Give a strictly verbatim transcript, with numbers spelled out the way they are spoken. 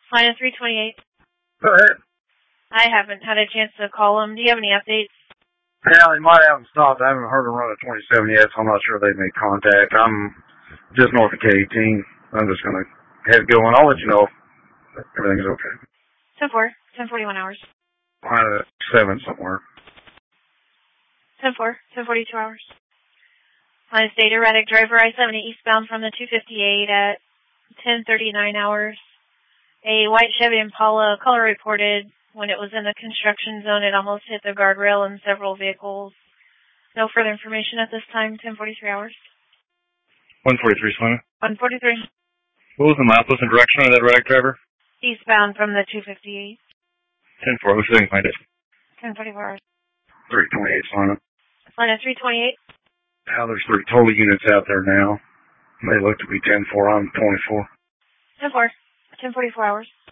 Line of three twenty-eight. Go ahead. I haven't had a chance to call them. Do you have any updates? Yeah, they might have them stopped. I haven't heard them run at twenty-seven yet, so I'm not sure they've made contact. I'm just north of K eighteen. I'm just going to head going. I'll let you know if everything's okay. ten four. ten forty-one hours. Line at seven somewhere. ten four. ten forty-two hours. Line of state erratic driver I seventy eastbound from the two fifty-eight at ten thirty-nine hours. A white Chevy Impala color reported when it was in the construction zone. It almost hit the guardrail and several vehicles. No further information at this time. ten forty-three hours. one forty-three, Selena. one forty-three. What was the map and direction of that erratic driver? Eastbound from the two fifty-eight. ten four. We'll see if we can find it. ten forty-four hours. three twenty-eight, Selena. Line of three twenty-eight. Now there's three total units out there now. They look to be ten four. I'm twenty-four. ten four. ten forty-four hours.